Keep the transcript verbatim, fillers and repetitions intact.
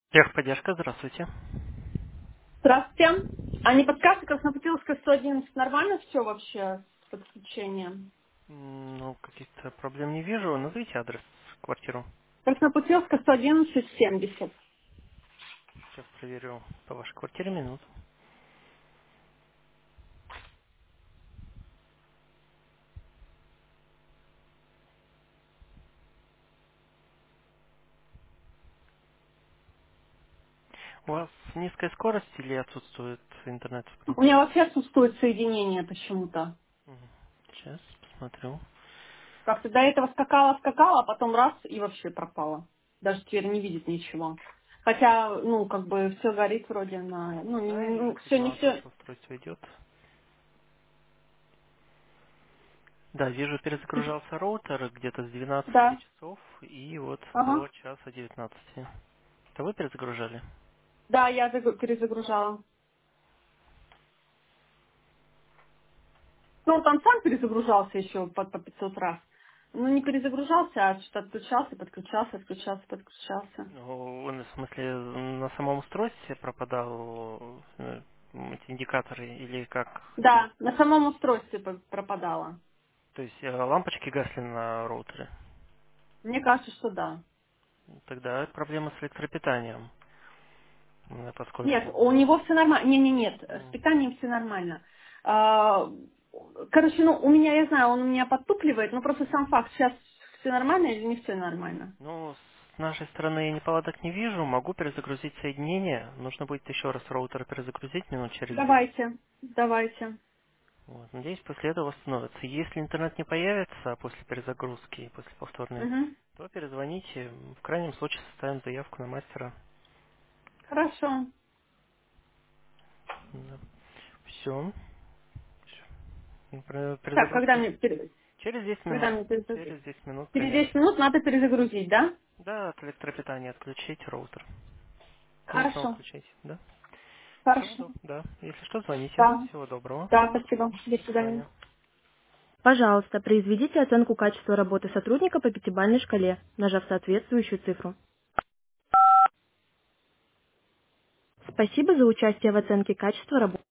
Техподдержка, здравствуйте. Здравствуйте. А не подскажете, Краснопутиловская сто одиннадцать, нормально все вообще с подключением? М, Ну, каких-то проблем не вижу. Назовите адрес, квартиру. Краснопутиловская сто одиннадцать семьдесят. Сейчас проверю по вашей квартире минуту. У вас низкая скорость или отсутствует интернет в У принципе? меня вообще отсутствует соединение почему-то. Мгм. Сейчас посмотрю. Как-то до этого скакала, скакала, а потом раз и вообще пропала. Даже теперь не видит ничего. Хотя, ну, как бы все горит вроде на... Да, я вижу, Ну, все, не сигнал от все. вашего устройства идет. Да, вижу, перезагружался роутер где-то с двенадцати Да. часов и вот Ага. до часа девятнадцати. Это вы перезагружали? Да, я загру- перезагружала. Ну, он там сам перезагружался еще по, по пятьсот раз. Ну, не перезагружался, а что-то отключался, подключался, отключался, подключался. Ну, он, в смысле, на самом устройстве пропадал э, эти индикаторы или как? Да, на самом устройстве по- пропадало. То есть э, лампочки гасли на роутере. Мне кажется, что да. Тогда проблема с электропитанием, э, Нет, поскольку... у него все нормально. Не, не, нет, с М, питанием все нормально. А, Короче, ну, у меня, я знаю, он у меня подтупливает, но просто сам факт, сейчас все нормально или не все нормально? Ну, с нашей стороны неполадок не вижу, могу перезагрузить соединение. Нужно будет еще раз роутер перезагрузить минут через десять. Давайте, давайте. Вот. Надеюсь, после этого восстановится. Если интернет не появится после перезагрузки, после повторной, Угу. то перезвоните. В крайнем случае составим заявку на мастера. Хорошо. Все. Так, когда Перезагрузка мне, пере- через десять когда минут. мне перезагрузить? Через десять минут Через примерно. десять минут надо перезагрузить, да? Да, от электропитания отключить роутер. И снова Хорошо. включить, да? Хорошо. Все, да. Если что, звоните. Да. Всего доброго. Да, спасибо. До До свидания. свидания. Пожалуйста, произведите оценку качества работы сотрудника по пятибалльной шкале, нажав соответствующую цифру. Спасибо за участие в оценке качества работы.